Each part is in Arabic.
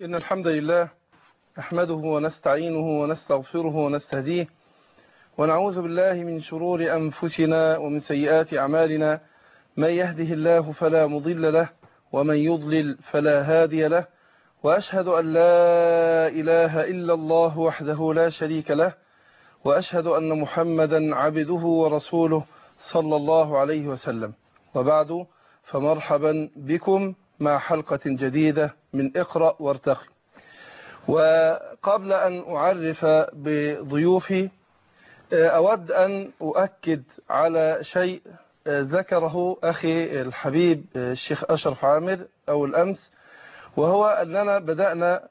إن الحمد لله نحمده ونستعينه ونستغفره ونستهديه ونعوذ بالله من شرور أنفسنا ومن سيئات أعمالنا. من يهده الله فلا مضل له ومن يضلل فلا هادي له، وأشهد أن لا إله إلا الله وحده لا شريك له، وأشهد أن محمدا عبده ورسوله صلى الله عليه وسلم. وبعد، فمرحبا بكم مع حلقة جديدة من اقرأ وارتقي. وقبل أن أعرف بضيوفي أود أن أؤكد على شيء ذكره أخي الحبيب الشيخ أشرف عامر أو الأمس، وهو أننا بدأنا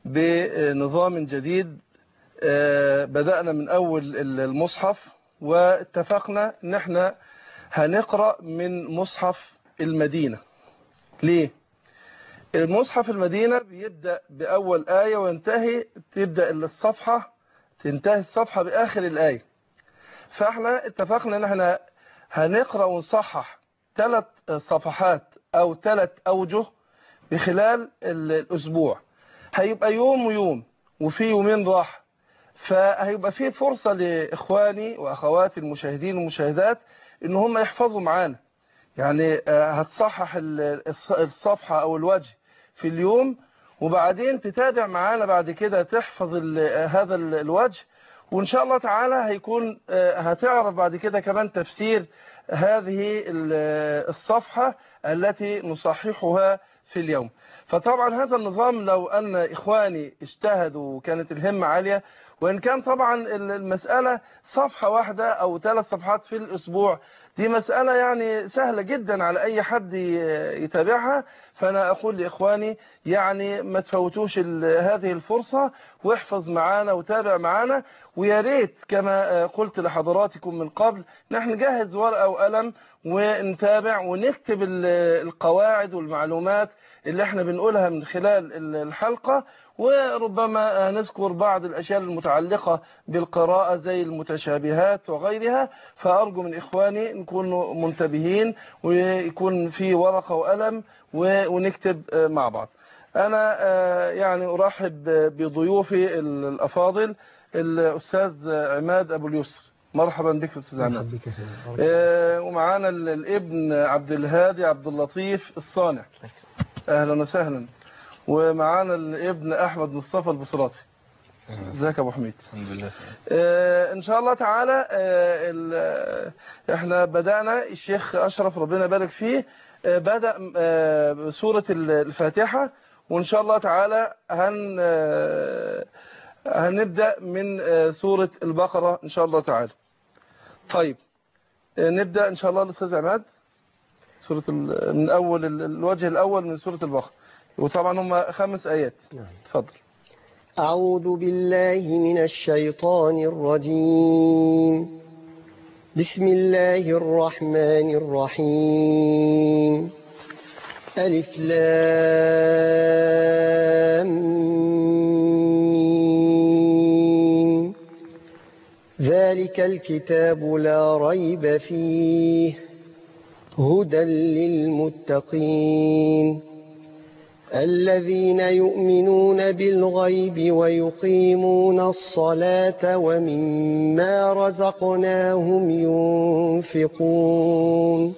بنظام جديد. بدأنا من أول المصحف، واتفقنا أن احنا هنقرأ من مصحف المدينة. ليه؟ المصحف المدينة بيبدأ بأول آية وينتهي، تنتهي الصفحة بآخر الآية. فاحنا اتفقنا ان احنا هنقرأ ونصحح 3 صفحات أو 3 أوجه بخلال الأسبوع. هيبقى يوم ويوم، وفي يومين راحة، فهيبقى في فرصة لإخواني وأخواتي المشاهدين والمشاهدات إن هم يحفظوا معانا. يعني هتصحح الصفحة أو الوجه في اليوم، وبعدين تتابع معانا بعد كده تحفظ هذا الوجه، وإن شاء الله تعالى هيكون هتعرف بعد كده كمان تفسير هذه الصفحة التي نصححها في اليوم. فطبعا هذا النظام لو أن إخواني اجتهدوا وكانت الهمة عالية، وإن كان طبعا المسألة صفحة واحدة أو 3 صفحات في الأسبوع، دي مسألة يعني سهلة جدا على أي حد يتابعها. فأنا أقول لإخواني يعني ما تفوتوش هذه الفرصة، واحفظ معانا وتابع معانا. ويا ريت كما قلت لحضراتكم من قبل، نحن نجهز ورقة وقلم ونتابع ونكتب القواعد والمعلومات اللي احنا بنقولها من خلال الحلقة، وربما نذكر بعض الأشياء المتعلقة بالقراءة زي المتشابهات وغيرها. فأرجو من إخواني نكون منتبهين ويكون في ورقة وقلم ونكتب مع بعض. أنا يعني أرحب بضيوفي الأفاضل، الأستاذ عماد أبو اليسر. مرحبا بك أستاذ عماد. ومعانا الابن عبد الهادي عبد اللطيف الصانع، أهلا وسهلا. ومعانا الابن أحمد مصطفى البصراتي. ازيك يا ابو حميد؟ الحمد لله. ان شاء الله تعالى احنا بدأنا، الشيخ أشرف ربنا يبارك فيه بدأ بسورة الفاتحة، وإن شاء الله تعالى هنبدأ من سورة البقرة إن شاء الله تعالى. طيب نبدأ إن شاء الله الأستاذ عماد سورة من أول الوجه الأول من سورة البقرة، وطبعا هم 5 آيات. تفضل. أعوذ بالله من الشيطان الرجيم. بسم الله الرحمن الرحيم. ألف لام ميم. ذلك الكتاب لا ريب فيه هدى للمتقين الذين يؤمنون بالغيب ويقيمون الصلاة ومما رزقناهم ينفقون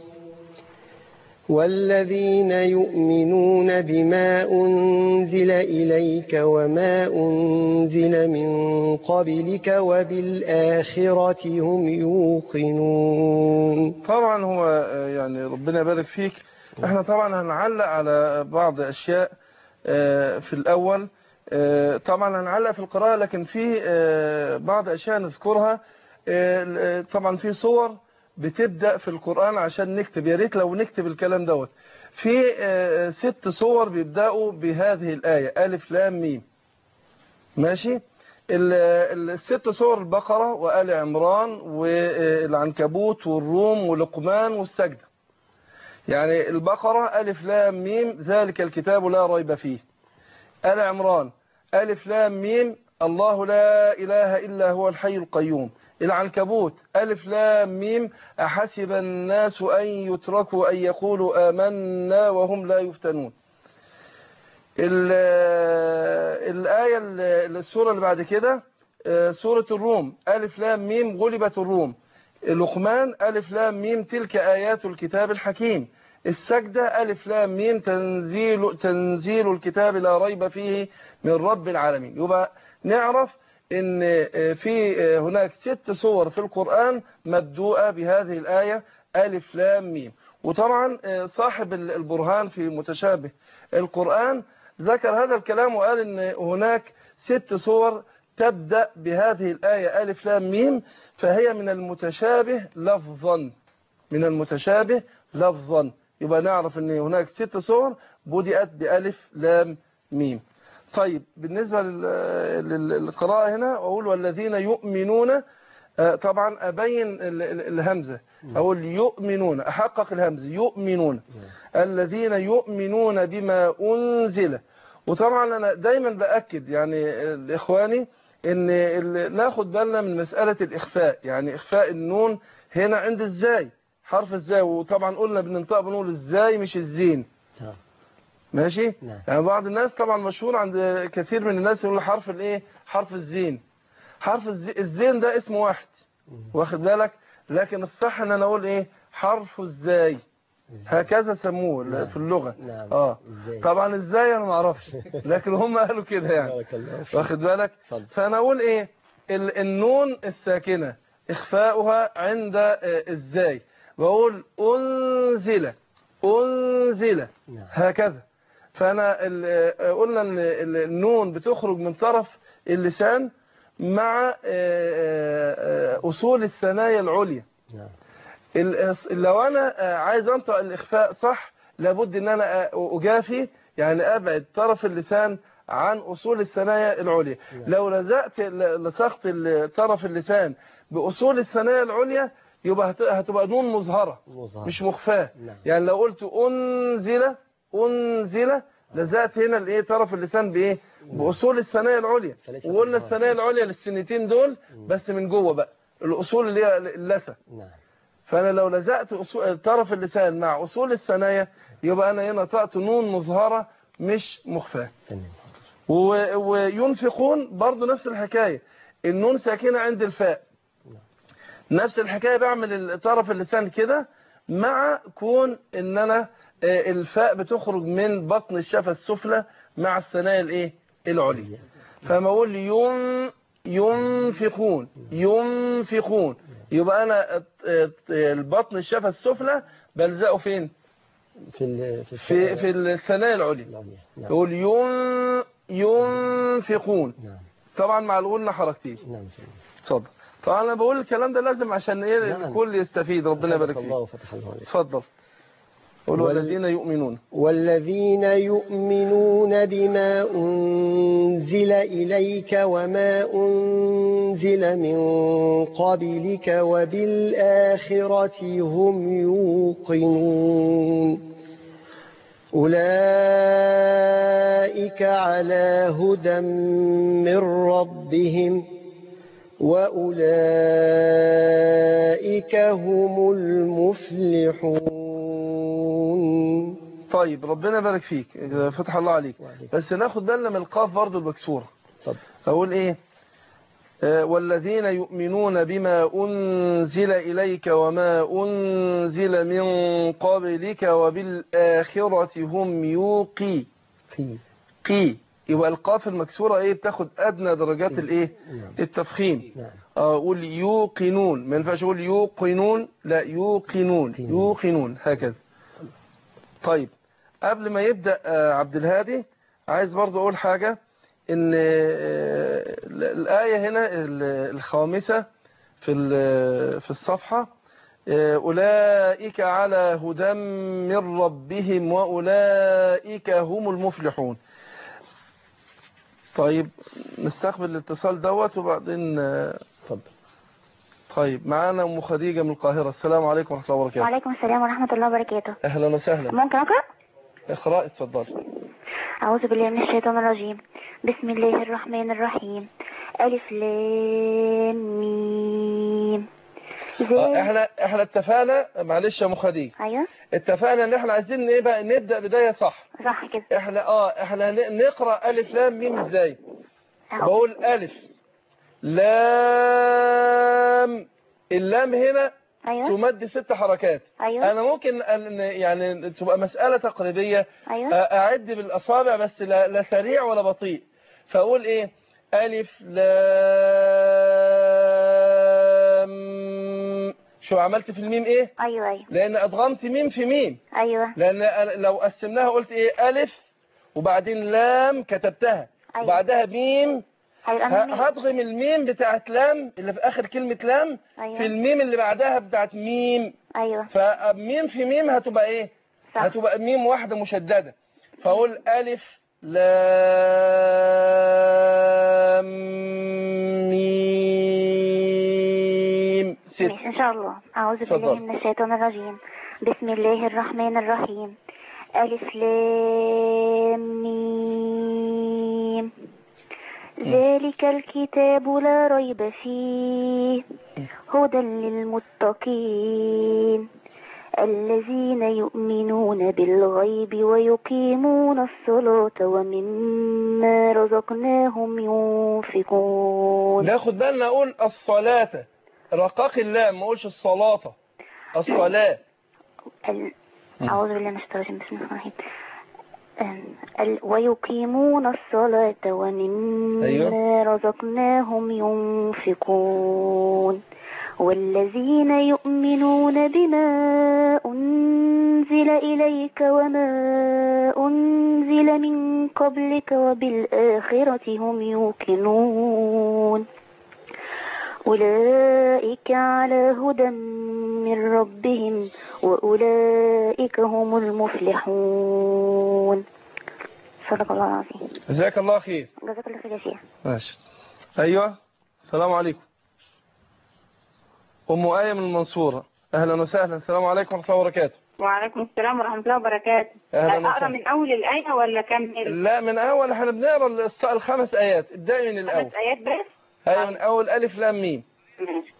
والذين يؤمنون بما أنزل إليك وما أنزل من قبلك وبالآخرة هم يوقنون. طبعا هو يعني ربنا يبارك فيك. احنا طبعا هنعلق على بعض أشياء في الأول. طبعا هنعلق في القراءة، لكن في بعض أشياء نذكرها. طبعا في صور بتبدأ في القرآن عشان نكتب، يا ريت لو نكتب الكلام دوت. في 6 صور بيبدأوا بهذه الآية ألف لام ميم. ماشي. ال6 صور البقرة وآل عمران والعنكبوت والروم ولقمان والسجدة. يعني البقرة ألف لام ميم ذلك الكتاب لا ريب فيه. آل عمران ألف لام ميم الله لا إله إلا هو الحي القيوم. العنكبوت ألف لام ميم أحسب الناس أن يتركوا أن يقولوا آمنا وهم لا يفتنون. الآية السورة اللي بعد كده سورة الروم ألف لام ميم غلبت الروم. لقمان ألف لام ميم تلك آيات الكتاب الحكيم. السجدة ألف لام ميم تنزيل الكتاب لا ريب فيه من رب العالمين. يبقى نعرف ان في هناك 6 سور في القرآن مبدوءة بهذه الآية ألف لام ميم. وطبعا صاحب البرهان في متشابه القرآن ذكر هذا الكلام وقال ان هناك 6 سور تبدأ بهذه الآية ألف لام ميم، فهي من المتشابه لفظا، من المتشابه لفظا. يبقى نعرف ان هناك 6 سور بدأت بألف لام ميم. طيب بالنسبة للقراءة هنا أقول والذين يؤمنون، طبعا أبين الهمزة، أقول يؤمنون، أحقق الهمزة يؤمنون، الذين يؤمنون بما أنزل. وطبعا أنا دايما بأكد يعني لإخواني إن ناخد بالنا من مسألة الإخفاء، يعني إخفاء النون هنا عند الزاي، حرف الزاي. وطبعا قلنا بننطق بنقول الزاي مش الزين، ماشي. يعني بعض الناس طبعا مشهور عند كثير من الناس يقول حرف الايه، حرف الزين. حرف الزين ده اسم واحد، واخد بالك، لكن الصح ان انا اقول ايه، حرف الزاي، هكذا سموه في اللغة. طبعا ازاي انا ما اعرفش، لكن هم قالوا كده يعني، واخد بالك. فانا اقول ايه، النون الساكنة اخفاؤها عند الزاي، بقول انزل انزل هكذا. فانا قلنا ان النون بتخرج من طرف اللسان مع اصول الثنايا العليا. لو انا عايز انطق الاخفاء صح لابد ان انا اجافي، يعني ابعد طرف اللسان عن اصول الثنايا العليا. لو لصقت طرف اللسان باصول الثنايا العليا يبقى هتبقى نون مظهرة مش مخفاة. يعني لو قلت انزل انزل لزقت هنا الايه، طرف اللسان بايه، باصول الثنايا العليا. وقلنا الثنايا العليا للسنتين دول بس من جوه بقى الاصول اللي هي اللثه. فانا لو لزقت طرف اللسان مع اصول الثنايا يبقى انا هنا نطقت نون مظهرة مش مخفاة. وينفقون برضو نفس الحكاية، النون ساكنة عند الفاء، نفس الحكاية بعمل طرف اللسان كده مع كون ان انا الفاء بتخرج من بطن الشفة السفلى مع الثنايا الايه العليا. فما اقول ينفقون ينفقون يبقى انا البطن الشفة السفلى بلزقه فين، في الثنايا العليا. يقول ينفقون طبعا مع الغنة حركتين. اتفضل. طبعا انا بقول الكلام ده لازم عشان ايه الكل يستفيد. ربنا يبارك فيك. اتفضل. والذين يؤمنون، والذين يؤمنون بما أنزل إليك وما أنزل من قبلك وبالآخرة هم يوقنون أولئك على هدى من ربهم وأولئك هم المفلحون. طيب ربنا يبارك فيك، فتح الله عليك. بس ناخد بالنا من القاف برضو المكسورة. أقول إيه، والذين يؤمنون بما أنزل إليك وما أنزل من قبلك وبالآخرة هم يوقي قي. يبقى القاف المكسورة ايه بتاخد ادنى درجات الايه التفخيم. اقول يوقنون، ما ينفعش اقول يوقنون، لا يوقنون يوقنون هكذا. طيب قبل ما يبدأ عبد الهادي عايز برضو اقول حاجة، ان الآية هنا الخامسة في الصفحة أولئك على هدى من ربهم وأولئك هم المفلحون. طيب نستقبل الاتصال دوت وبعدين اتفضل. طيب معانا ام خديجه من القاهره. السلام عليكم ورحمه الله وبركاته. وعليكم السلام ورحمه الله وبركاته. اهلا وسهلا. ممكن اقرا؟ اقراي اتفضل. اعوذ بالله من الشيطان الرجيم. بسم الله الرحمن الرحيم. الف لام ميم احنا اتفقنا، معلش يا مخدي، ايوه اتفقنا ان احنا عايزين ايه بقى، نبدا بدايه صح. صح كده. احنا نقرا الف لام ميم ازاي؟ أهو. بقول الف لام، اللام هنا ايوه تمد 6 حركات. ايوه انا ممكن يعني تبقى مساله تقريبيه، ايوه اعد بالاصابع بس لا سريع ولا بطيء. فاقول ايه؟ الف لام. شو عملت في الميم ايه؟ ايوه ايوه لان ادغمت ميم في ميم. ايوه لان لو قسمناها قلت ايه؟ الف وبعدين لام كتبتها ايوه وبعدها ميم، هيبقى ميم. هضغم الميم بتاعت لام اللي في اخر كلمة لام ايوه في الميم اللي بعدها بتاعت ميم. ايوه فميم في ميم هتبقى ايه؟ صح. هتبقى ميم واحدة مشددة. فاقول الف لام ميم 6. ماشي ان شاء الله. اعوذ بالله اتفضل. من الشيطان الرجيم. بسم الله الرحمن الرحيم. الف لام ميم. ذلك الكتاب لا ريب فيه هدى للمتقين الذين يؤمنون بالغيب ويقيمون الصلاة ومما رزقناهم ينفقون. ناخد بالنا اقول الصلاة، رقاق اللام، ما اقولش الصلاة، الصلاة. أعوذ بالله من الشيطان الرجيم. بسم الله الرحمن الرحيم. ويقيمون الصلاة ومما رزقناهم ينفقون والذين يؤمنون بما أنزل إليك وما أنزل من قبلك وبالآخرة هم يوقنون أولئك على هدى من ربهم وأولئك هم المفلحون. صدق الله العظيم. جزاك الله خير. جزاك الله خير يا شيخ. ماشي. ايوه السلام عليكم. ام آية من المنصورة، اهلا وسهلا. السلام عليكم ورحمة الله وبركاته. وعليكم السلام ورحمة الله وبركاته. اهلا اقرا من اول الآية ولا كمل؟ لا من اول، احنا بنقرا ال5 آيات، ابدأي من الاول. 5 آيات بس؟ ايوه من اول الف لام ميم. ماشي.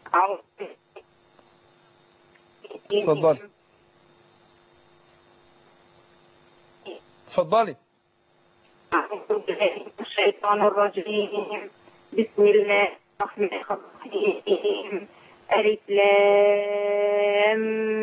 اتفضلي اتفضلي. أعوذ بالله من الشيطان الرجيم. بسم الله الرحمن الرحيم. ألف لام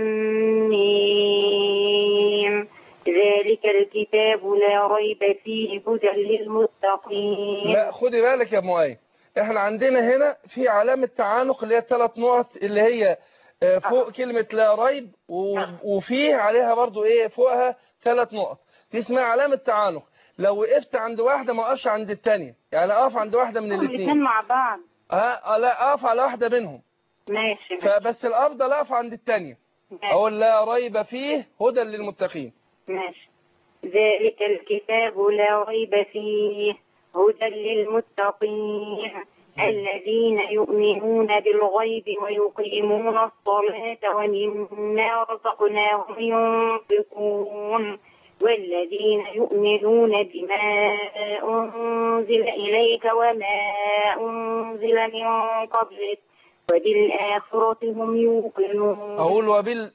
ميم. ذلك الكتاب لا ريب فيه هدى للمتقين. لا خدي بالك يا ام آية، احنا عندنا هنا في علامة تعانق اللي هي 3 نقط اللي هي فوق كلمة لا ريب، وفيه عليها برضو ايه فوقها 3 نقط، دي اسمها علامة تعانق. لو وقفت عند واحدة ما اقفش عند التانية، يعني اقف عند واحدة من الاثنين مع بعض. لا اقف على واحدة منهم. ماشي. فبس الافضل اقف عند التانية. اقول لا ريب فيه هدى للمتقين. ماشي. ذلك الكتاب لا ريب فيه هدى للمتقين الذين يؤمنون بالغيب ويقيمون الصلاة ومما رزقناهم ينفقون والذين يؤمنون بما أنزل إليك وما أنزل من قبلك وبالآخرة هم يوقنون. أقول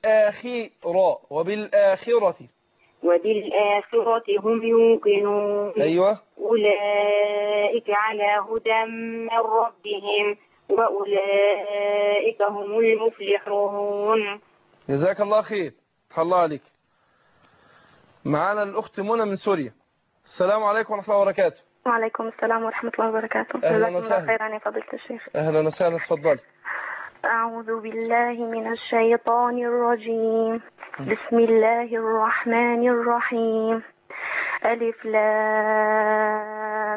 وبالآخرة هم يوقنون. أيوة. أولئك على هدى من ربهم وأولئك هم المفلحون. جزاك الله خير. الله عليك. معانا الأخت منى من سوريا. السلام عليكم ورحمة الله وبركاته. وعليكم السلام ورحمة الله وبركاته. أهلا وسهلا. خيرا يا فضيلة الشيخ. أهلا وسهلا. تفضل. أعوذ بالله من الشيطان الرجيم. بسم الله الرحمن الرحيم. ألف لام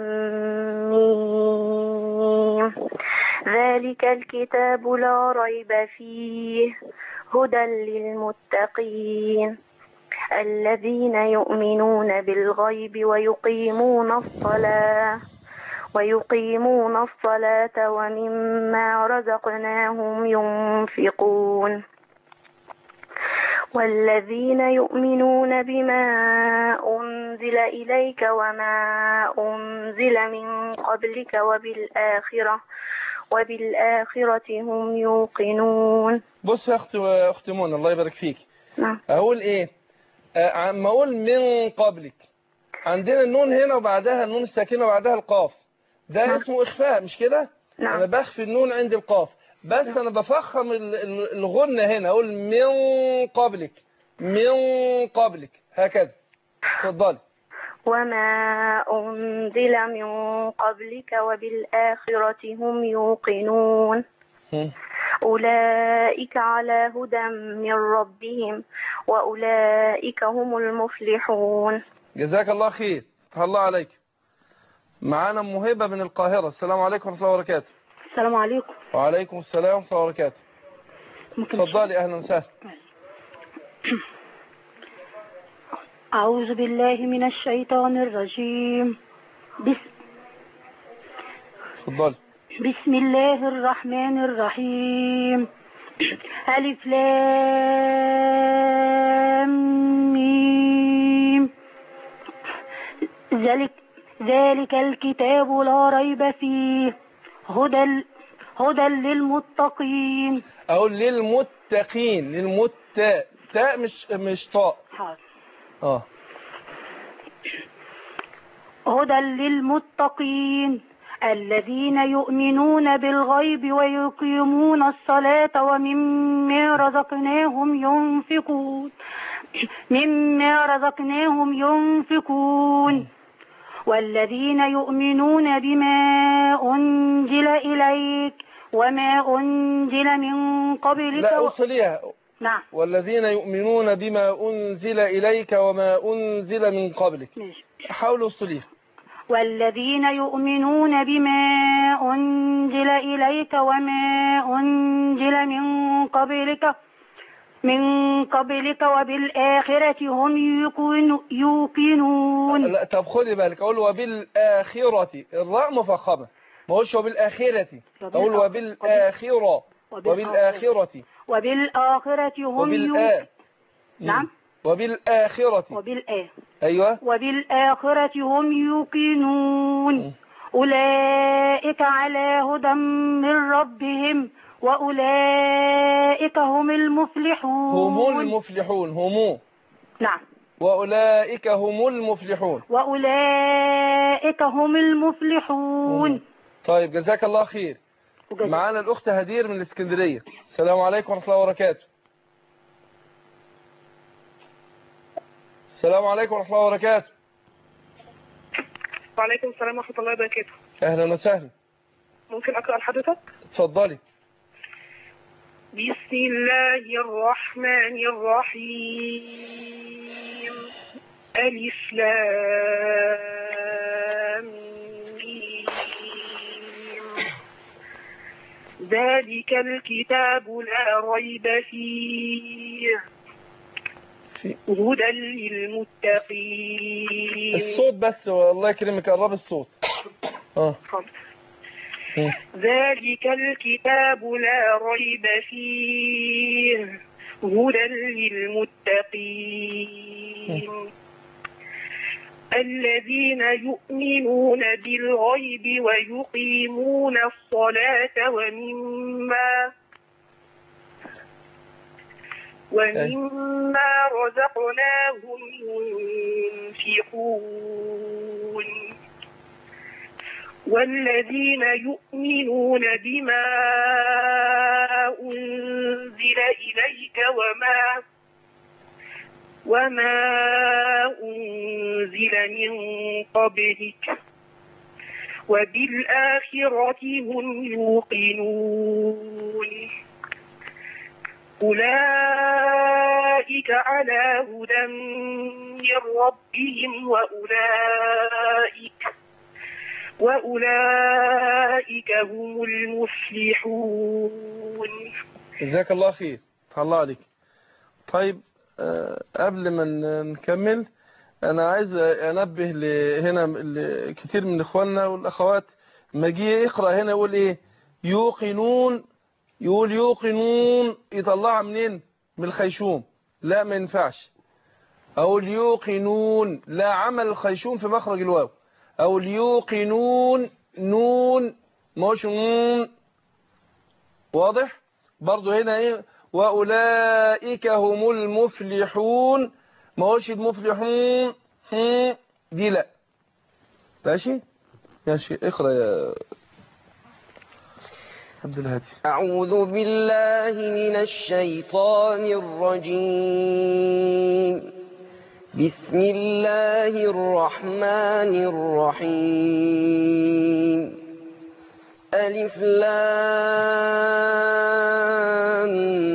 ميم. ذلك الكتاب لا ريب فيه هدى للمتقين الذين يؤمنون بالغيب ويقيمون الصلاة ومما رزقناهم ينفقون والذين يؤمنون بما أنزل إليك وما أنزل من قبلك وبالآخرة هم يوقنون. بص يا أخت منى، الله يبارك فيك. نعم. أقول إيه؟ ما أقول من قبلك، عندنا النون هنا وبعدها النون الساكنة وبعدها القاف، ده نعم. اسمه إخفاء مش كده؟ نعم. أنا بخفي النون عند القاف، بس نعم. أنا بفخم الغنة هنا، أقول من قبلك، من قبلك، هكذا. اتفضلي. وما أنزل من قبلك وبالآخرة هم يوقنون. أولئك على هدى من ربهم وأولئك هم المفلحون. جزاك الله خير، فتح الله عليك. معانا أم هبة من القاهرة. السلام عليكم ورحمة الله وبركاته. السلام عليكم. وعليكم السلام ورحمة الله وبركاته. اتفضلي، أهلا وسهلا. أعوذ بالله من الشيطان الرجيم. اتفضلي. بسم الله الرحمن الرحيم. ألف لام ميم. ذلك الكتاب لا ريب فيه هدى للمتقين. أقول للمتقين، تاء مش طاء. حاضر. هدى للمتقين الذين يؤمنون بالغيب ويقيمون الصلاة ومما رزقناهم ينفقون والذين يؤمنون بما أنزل إليك وما أنزل من قبلك. لا أوصليها. نعم. والذين يؤمنون بما أنزل إليك وما أنزل من قبلك. حاولوا أوصليها. والذين يؤمنون بما أنزل إليك وما أنزل من قبلك وبالآخرة هم يوقنون. لا طب خدي بالك، أقول وبالآخرة، الراء مفخمة، ما أقولش وبالآخرة، أقول وبالآخرة. هم نعم. وبالآخرة. أيوة. وبالآخرة هم يوقنون. أولئك على هدى من ربهم وأولئك هم المفلحون. هم. نعم. وأولئك هم المفلحون. طيب جزاك الله خير. معانا الأخت هدير من الإسكندرية. السلام عليكم ورحمة الله وبركاته. السلام عليكم ورحمة الله وبركاته. وعليكم السلام ورحمة الله وبركاته. أهلا وسهلا. ممكن أقرأ لحضرتك؟ اتفضلي. بسم الله الرحمن الرحيم. ألف لام ميم. ذلك الكتاب لا ريب فيه هدى للمتقين. الصوت بس، والله يكرمك قرب الصوت. ذلك الكتاب لا ريب فيه هدى للمتقين الذين يؤمنون بالغيب ويقيمون الصلاة ومما رزقناهم ينفقون والذين يؤمنون بما أنزل إليك وما أنزل من قبلك وبالآخرة هم يوقنون أولئك على هدى من ربهم وأولئك هم المفلحون. جزاك الله خير، الله عليك. طيب قبل ما نكمل أنا عايز أنبه هنا كتير من إخواننا والأخوات ما جي يقرأ هنا يقول إيه يوقنون، يقول يوقنون يطلعها منين؟ من الخيشوم. لا ما ينفعش. أقول يوقنون، لا عمل الخيشوم في مخرج الواو. أو يوقنون، نون مش نون، واضح؟ برضو هنا ايه واولئك هم المفلحون، ما هوش المفلحون دي لا. ماشي ماشي اقرا يا عبد الهادي. أعوذ بالله من الشيطان الرجيم. بسم الله الرحمن الرحيم. ألف لام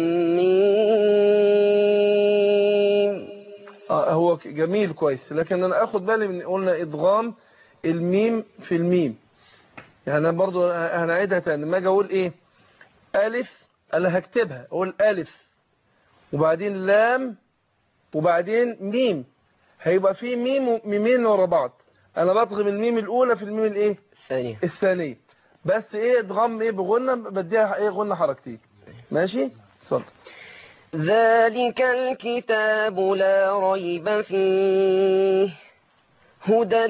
ميم. هو جميل كويس، لكن انا اخد بالي من قلنا ادغام الميم في الميم. يعني انا برضو هنعيدها تاني. لما اجي اقول ايه الف انا هكتبها اقول الف وبعدين لام وبعدين ميم، هيبقى في ميم وميمين ورا بعض. انا بضغم الميم الاولى في الميم الايه الثانيه، بس ايه ادغام ايه بغنه بديها ايه غنه حركتين. ماشي اتفضل. ذلك الكتاب لا ريب فيه هدى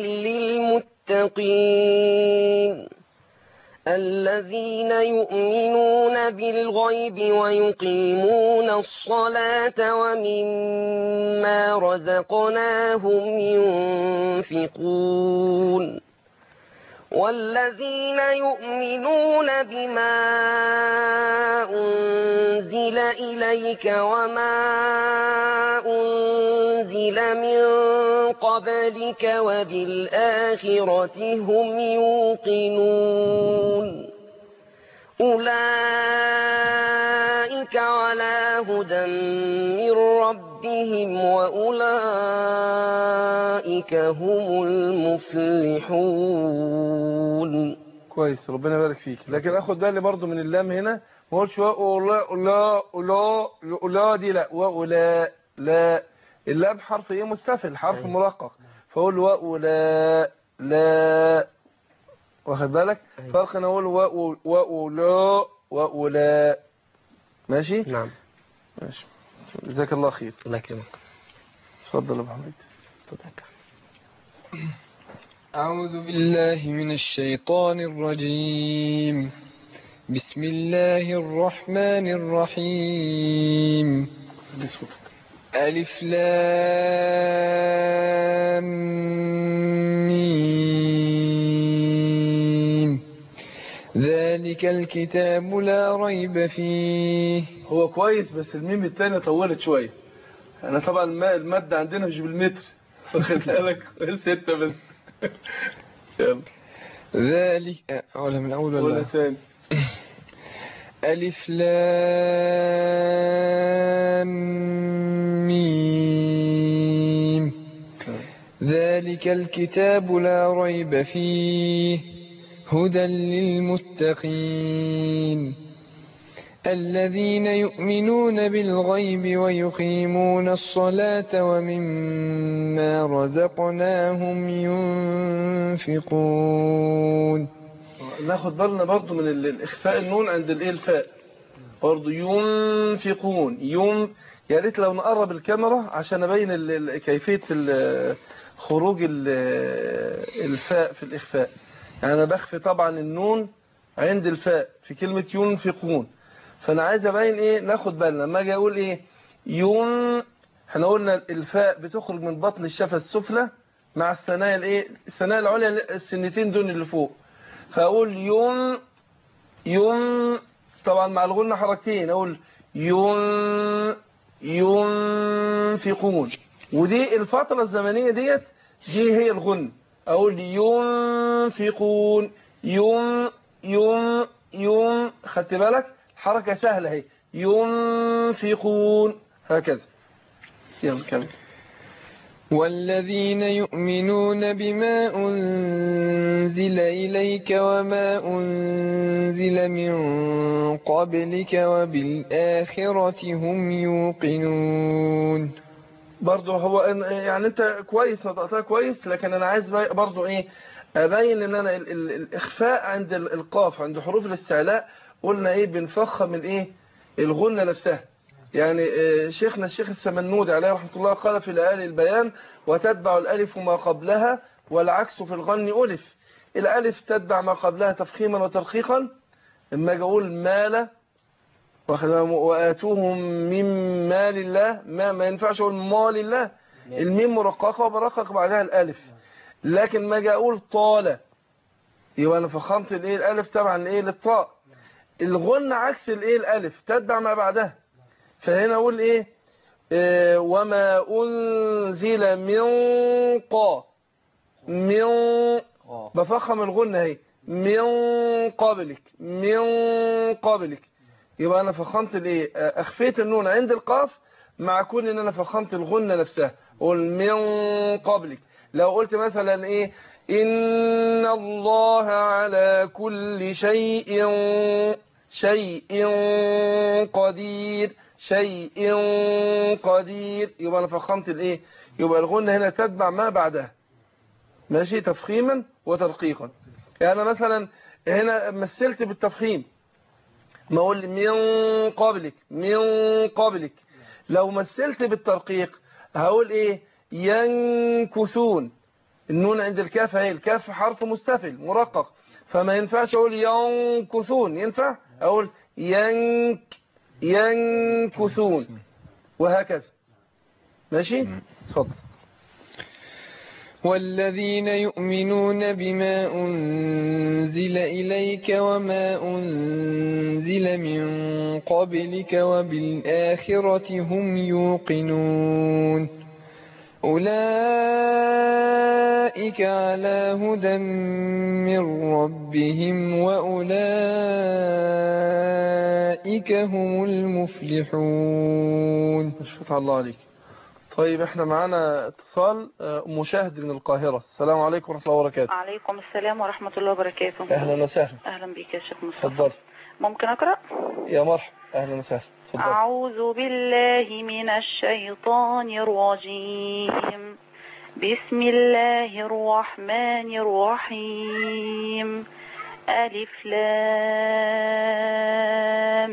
للمتقين الذين يؤمنون بالغيب ويقيمون الصلاة ومما رزقناهم ينفقون والذين يؤمنون بما أنزل إليك وما أنزل من قبلك وبالآخرة هم يوقنون أولئك على هدى من ربهم وأولئك هم المفلحون. كويس ربنا يبارك فيك. لكن اخد بالي برضو من اللام هنا، ما اقولش لا دي لا ولا لا. اللام حرف ايه مستفل، حرف مرقق، فاقول ولا لا، واخد بالك؟ فرق انا اقول ولا ولا. ماشي نعم ماشي. جزاك الله خير. الله يكرمك. اتفضل يا ابو حميد. أعوذ بالله من الشيطان الرجيم. بسم الله الرحمن الرحيم. ألف لام ميم. ذلك الكتاب لا ريب فيه. هو كويس بس الميم الثانية طولت شوية. أنا طبعا المادة عندنا مش بالمتر، واخد بالك 6 بس. يلا. ذلك أولا من أول ولا ثاني؟ ألف لام ميم. ذلك الكتاب لا ريب فيه هدى للمتقين الذين يؤمنون بالغيب ويقيمون الصلاة ومما رزقناهم ينفقون. ناخد بالنا برضو من الإخفاء النون عند الفاء برضو ينفقون يا ريت لو نقرب الكاميرا عشان أبين كيفية خروج الفاء في الإخفاء. يعني أنا بخفي طبعا النون عند الفاء في كلمة ينفقون، فأنا عايز أبين إيه ناخد بالنا لما أجي أقول إيه احنا قلنا الفاء بتخرج من بطن الشفة السفلى مع الثنايا الإيه الثنايا العليا السنتين دول اللي فوق، فأقول طبعا مع الغنة حركتين، أقول ينفقون، ودي الفترة الزمنية دي هي الغنة. أقول ينفقون خدت بالك حركة سهلة هي ينفقون هكذا. يلا كمل. والذين يؤمنون بما أنزل إليك وما أنزل من قبلك وبالآخرة هم يوقنون. برضو هو يعني انت كويس نطقتها كويس، لكن انا عايز برضو ايه ابين ان انا الاخفاء عند القاف عند حروف الاستعلاء قلنا ايه بنفخم الايه الغنة نفسها. يعني شيخنا الشيخ السمنودي عليه رحمة الله قال في لآل البيان وتتبع الالف ما قبلها والعكس في الغن ألف. الالف تتبع ما قبلها تفخيما وترخيقا، اما اجي اقول مال وآتوهم من مال الله. ما ينفعش اقول مال الله، الميم مرققة وبرقق بعدها الالف. لكن ما اجي اقول طال يبقى انا فخمت الايه الالف تبعا لايه للطاء. الغن عكس الايه الالف تتبع ما بعدها. فهنا اقول ايه وما انزل من من بفخم الغنة اهي من قبلك يبقى انا فخمت الايه اخفيت النون عند القاف مع كون ان انا فخمت الغنة نفسها. قول من قبلك. لو قلت مثلا ايه ان الله على كل شيء قدير يبقى انا فخمت الايه يبقى الغنة هنا تتبع ما بعدها ماشي تفخيما وترقيقا. يعني أنا مثلا هنا مثلت بالتفخيم ما اقول من قبلك. لو مثلت بالترقيق هقول ايه ينكثون. النون عند الكاف اهي الكاف حرف مستفل مرقق فما ينفعش اقول ينكثون. ينفع اقول ينكثون وهكذا. ماشي اتفضل. والذين يؤمنون بما أنزل إليك وما أنزل من قبلك وبالآخرة هم يوقنون أولئك على هدى من ربهم وأولئك هم المفلحون. فتح الله عليك. طيب احنا معانا اتصال مشاهد من القاهرة. السلام عليكم ورحمة الله وبركاته. عليكم السلام ورحمة الله وبركاته. اهلا وسهلا. اهلا بك يا شيخ مصطفى. اتفضل. ممكن اقرأ؟ يا مرحبا اهلا وسهلا. اتفضل. اعوذ بالله من الشيطان الرجيم. بسم الله الرحمن الرحيم. ألف لام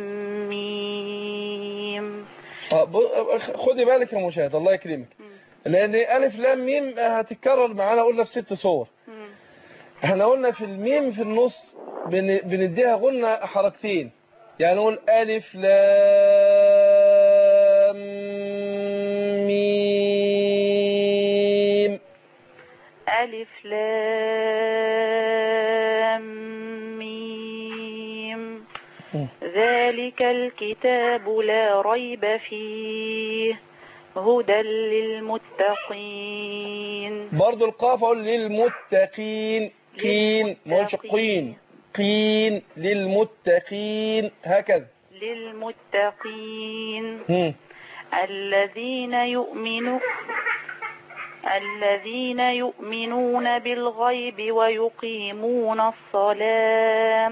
ميم. خدي بالك يا مشاهد الله يكرمك لان الف لام ميم هتتكرر معانا قلنا في 6 صور. احنا قلنا في الميم في النص بنديها غنة حركتين يعني نقول الف لام ميم. ألف لام ميم. ذلك الكتاب لا ريب فيه هدى للمتقين. برضو القاف اقول للمتقين قين ما قلش قين للمتقين هكذا للمتقين. الذين يؤمنون بالغيب ويقيمون الصلاة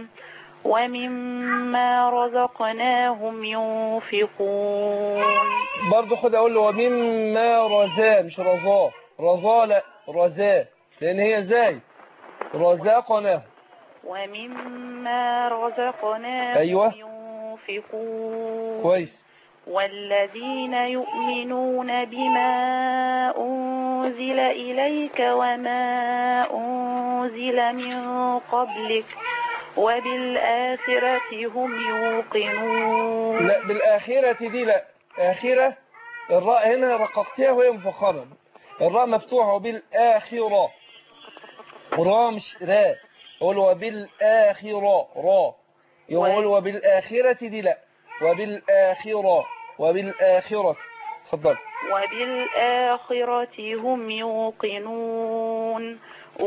ومما رزقناهم ينفقون. برضو خد اقول له ومما رزا مش رزا لا رزا لان هي زاي رزقناهم ومما رزقناهم ينفقون. كويس. والذين يؤمنون بما أنزل إليك وما أنزل من قبلك وبالآخرة هم يوقنون. لا بالآخرة دي لا آخرة الراء هنا رققتها وهي مفخمة الراء مفتوحة وبالآخرة راء مش راء قول وبالآخرة راء يقول وبالآخرة دي لا وبالآخرة تفضل. وبالآخرة هم يوقنون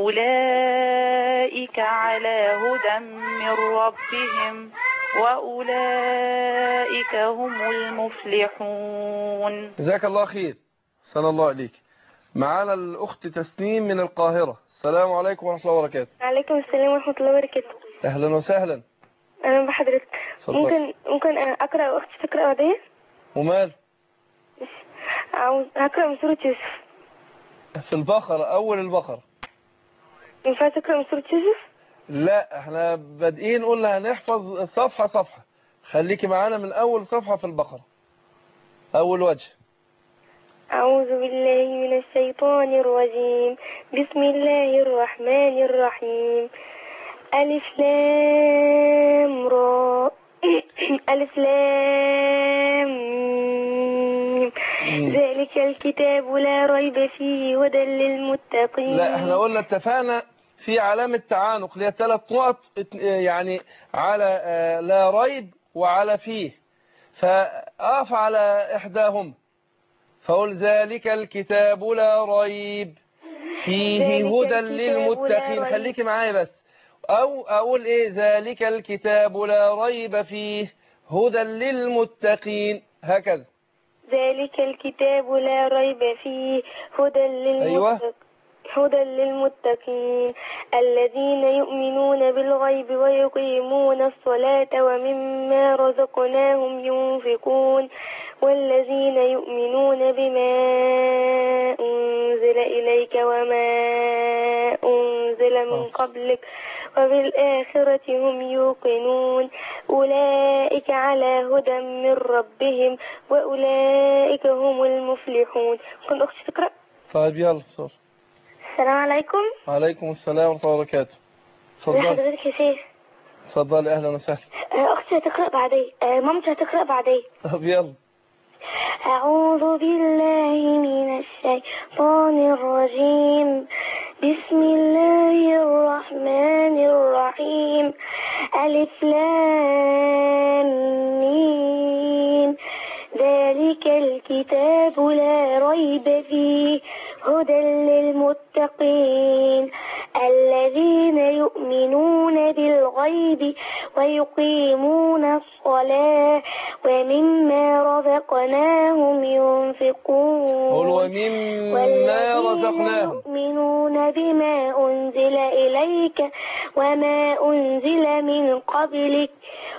أولئك على هدى من ربهم وأولئك هم المفلحون. جزاك الله خير. صلى الله عليك. معانا الأخت تسنيم من القاهرة. السلام عليكم ورحمة الله وبركاته. وعليكم السلام ورحمة الله وبركاته. أهلا وسهلا. أهلا بحضرتك. ممكن أقرأ وأختي تقرأ بعدين؟ ومال؟ هقرأ من سورة يوسف. في البقرة أول البقرة. ينفع تقرأ من سورة يوسف؟ لا احنا بادئين قلنا هنحفظ صفحة خليكي معانا من أول صفحة في البقرة أول وجه. أعوذ بالله من الشيطان الرجيم. بسم الله الرحمن الرحيم. ألف لام را ألف لام ميم. ذلك الكتاب لا ريب فيه هدى للمتقين. لا احنا قلنا اتفقنا في علامة تعانق اللي هي 3 نقط، يعني على لا ريب وعلى فيه، فأقف على إحداهم فأقول ذلك الكتاب لا ريب فيه هدى للمتقين. خليكي معايا بس. أو أقول إيه؟ ذلك الكتاب لا ريب فيه هدى للمتقين، هكذا. ذلك الكتاب لا ريب فيه هدى للمتقين. أيوة. هدى للمتقين الذين يؤمنون بالغيب ويقيمون الصلاة ومما رزقناهم ينفقون والذين يؤمنون بما أنزل إليك وما أنزل من قبلك وبالآخرة هم يوقنون أولئك على هدى من ربهم وأولئك هم المفلحون. كنت أختي تقرأ؟ طيب يلا صور. السلام عليكم. وعليكم السلام ورحمة الله وبركاته. اتفضلي حضرتك يا شيخ. اتفضلي أهلا وسهلا. أختي هتقرأ بعدين، مامتي هتقرأ بعدين. طب يلا. أعوذ بالله من الشيطان الرجيم. بسم الله الرحمن الرحيم. ألف لام ميم. ذلك الكتاب لا ريب فيه هدى للمتقين الذين يؤمنون بالغيب ويقيمون الصلاة ومما رزقناهم ينفقون ومما رزقناهم يؤمنون بما أنزل إليك وما أنزل من قبلك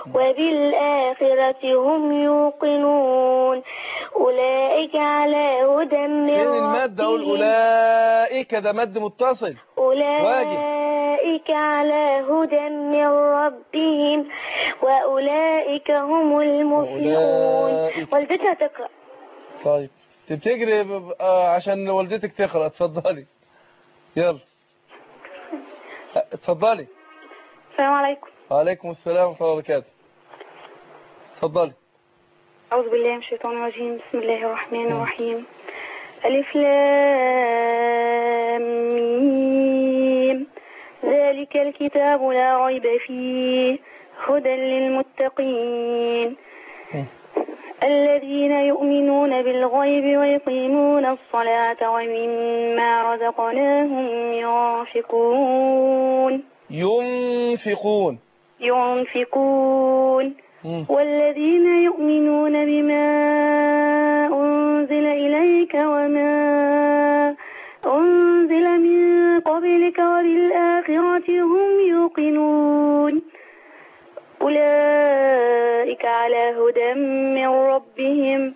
وبالآخرة هم يوقنون أولئك على هدى من ربهم. المادة أقول أولئك، ده مد متصل. أولئك على هدى من ربهم وأولئك هم المفلحون. والدتها تقرأ. طيب تجري عشان والدتك تقرأ. اتفضلي يلا. اتفضلي. السلام عليكم. وعليكم السلام ورحمة الله وبركاته. اتفضلي. أعوذ بالله من الشيطان الرجيم. بسم الله الرحمن الرحيم. ألف لام ميم. ذلك الكتاب لا ريب فيه هدى للمتقين الذين يؤمنون بالغيب ويقيمون الصلاة ومما رزقناهم ينفقون والذين يؤمنون بما أنزل إليك وما أنزل من قبلك وبالآخرة هم يوقنون أولئك على هدى من ربهم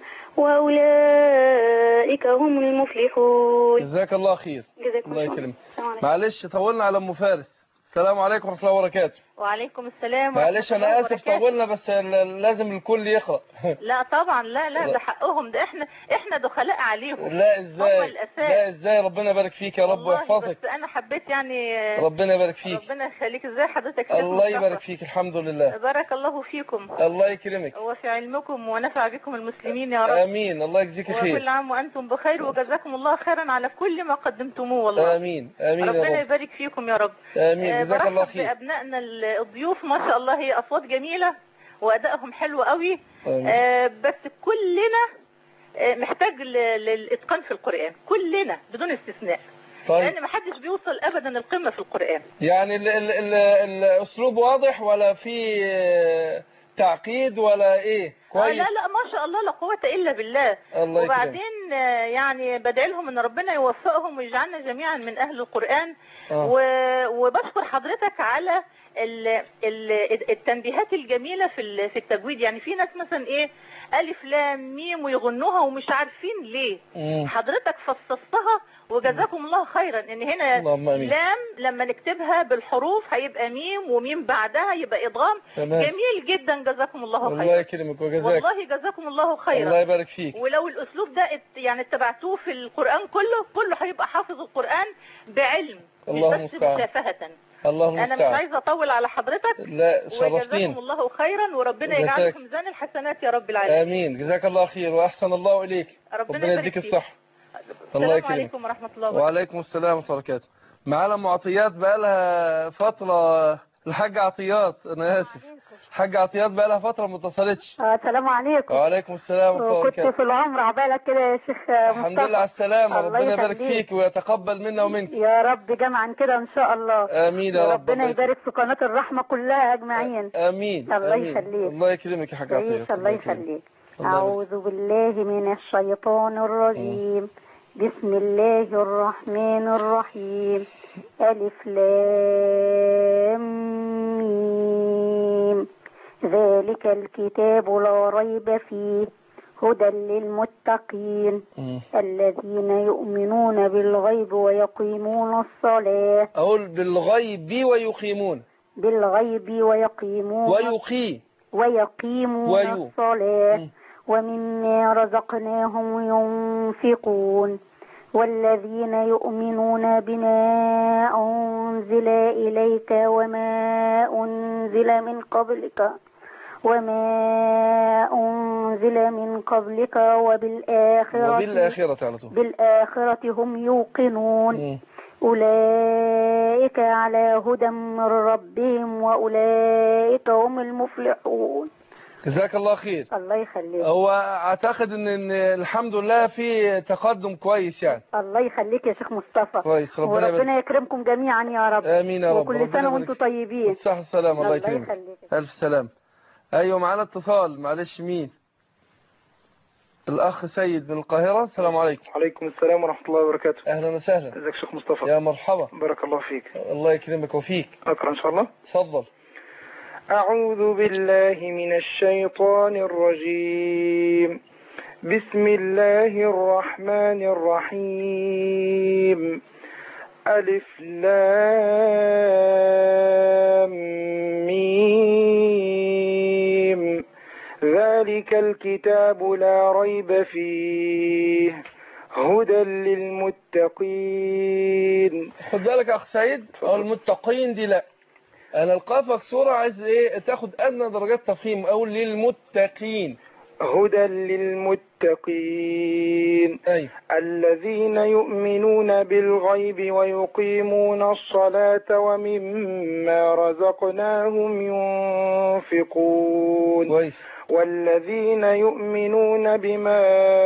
وأولئك هم المفلحون. جزاك الله خير. جزاك الله يكرمك. معلش طولنا على أم فارس. السلام عليكم ورحمة الله وبركاته. وعليكم السلام. معلش أنا آسف طولنا بس لازم الكل يقرأ. لا طبعا لا ده حقهم، ده احنا دخلاء عليهم. لا ازاي؟ لا ازاي؟ ربنا يبارك فيك يا رب ويحفظك. بس أنا حبيت يعني ربنا يبارك فيك. ربنا يخليك. ازاي حضرتك؟ الله يبارك فيك. الحمد لله. بارك الله فيكم. الله يكرمك. وفي علمكم ونفع بكم المسلمين يا رب. آمين. الله يجزيك خير. وكل عام وأنتم بخير وجزاكم الله خيرا على كل ما قدمتموه والله. آمين. آمين. ربنا يبارك فيكم يا رب. آمين. جزاك الله خير. بأبنائنا الضيوف ما شاء الله، هي أصوات جميلة وأدائهم حلو قوي. بس كلنا محتاج للإتقان في القرآن، كلنا بدون استثناء. طيب. لأن ما حدش بيوصل أبدا القمة في القرآن. يعني الأسلوب واضح ولا في تعقيد ولا إيه؟ كويس. لا ما شاء الله لا قوة إلا بالله. الله وبعدين يعني بدعي لهم إن ربنا يوفقهم ويجعلنا جميعا من أهل القرآن. وبشكر حضرتك على التنبيهات الجميلة في التجويد. يعني في ناس مثلا إيه ألف لام ميم ويغنوها ومش عارفين ليه. حضرتك فصصتها وجزاكم الله خيرا. ان هنا لام لما نكتبها بالحروف هيبقى ميم وميم بعدها يبقى ادغام. جميل جدا. جزاكم الله خيرا. الله يكرمك وجزاك. والله جزاكم الله خيرا. الله يبارك فيك. ولو الاسلوب ده يعني اتبعتوه في القرآن كله هيبقى حافظ القرآن بعلم الله بس المستعان. مشافهة. الله انا المستعان. مش عايزه اطول على حضرتك. لا شرفتين. وجزاكم الله خيرا وربنا يجعله في ميزان الحسنات يا رب العالمين. امين. جزاك الله خير واحسن الله اليك. ربنا يديك الصحه. السلام عليكم ورحمه الله وبركاته. وعليكم السلام ورحمه الله وبركاته. معانا معطيات بقى لها فتره. الحاجه عطيات انا اسف. الحاجه عطيات بقى لها فتره ما اتصلتش. السلام عليكم. وعليكم السلام ورحمه الله وبركاته. كنت في العمر عبالك كده يا شيخ مصطفى. الحمد لله على السلامه. ربنا يبارك فيك ويتقبل منا ومنك يا رب جمعا كده ان شاء الله. امين يا رب. ربنا يبارك في قناه الرحمه كلها اجمعين. امين. الله يخليك. الله يكرمك يا حاج عطيه. الله يخليك. اعوذ بالله من الشيطان الرجيم. بسم الله الرحمن الرحيم. ألف لام ميم. ذلك الكتاب لا ريب فيه هدى للمتقين الذين يؤمنون بالغيب ويقيمون الصلاة. أقول بالغيب ويقيمون. بالغيب ويقيمون ويقيمون الصلاة ومما رزقناهم ينفقون والذين يؤمنون بما أنزل إليك وما أنزل من قبلك وبالآخرة هم يوقنون. أولئك على هدى من ربهم وأولئك هم المفلحون. جزاك الله خير. الله يخليك. هو اعتقد ان الحمد لله في تقدم كويس يعني. الله يخليك يا شيخ مصطفى. كويس. ربنا يكرمكم جميعا يا رب. امين يا رب. وكل سنه وانتم طيبين. صح السلام. الله يكرمك. الف سلام. ايوه معانا اتصال. معلش مين؟ الاخ سيد من القاهره. السلام عليكم. وعليكم السلام ورحمه الله وبركاته. اهلا وسهلا. ازيك يا شيخ مصطفى؟ يا مرحبا. بارك الله فيك. الله يكرمك وفيك. اقرا ان شاء الله. اتفضل. أعوذ بالله من الشيطان الرجيم. بسم الله الرحمن الرحيم. ألف لام ميم. ذلك الكتاب لا ريب فيه هدى للمتقين. خد بالك يا أخ سيد. المتقين دي لا. أنا القافك صورة عايز إيه تاخد أدنى درجات تفخيم أو للمتقين. هدى للمتقين. أي. الذين يؤمنون بالغيب ويقيمون الصلاة ومما رزقناهم ينفقون. كويس. والذين يؤمنون بما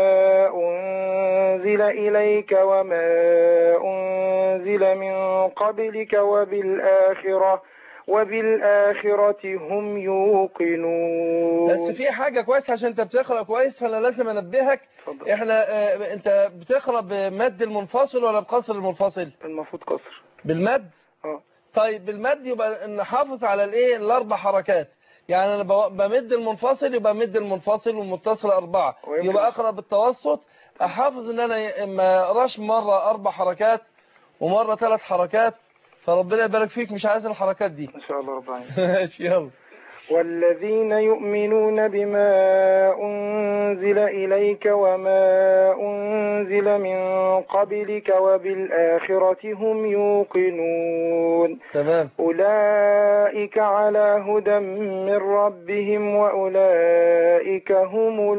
أنزل إليك وما أنزل من قبلك وبالآخرة هم يوقنون. بس في حاجة كويس عشان انت بتقرأ كويس فانا لازم انبهك. احنا انت بتقرأ بمد المنفصل ولا بقصر المنفصل؟ المفروض قصر. بالمد؟ طيب بالمد يبقى نحافظ على الايه الاربع حركات. يعني انا بمد المنفصل يبقى مد المنفصل والمتصل 4 يبقى اقرأ بالتوسط. احافظ ان انا ما اقراش مرة 4 حركات ومرة 3 حركات. فربنا يبارك فيك. مش عايز الحركات دي ان شاء الله رب العالمين. ماشي يلا. والذين يؤمنون بما أنزل إليك وما أنزل من قبلك وبالآخرة هم يوقنون. تمام. أولئك على هدى من ربهم وأولئك هم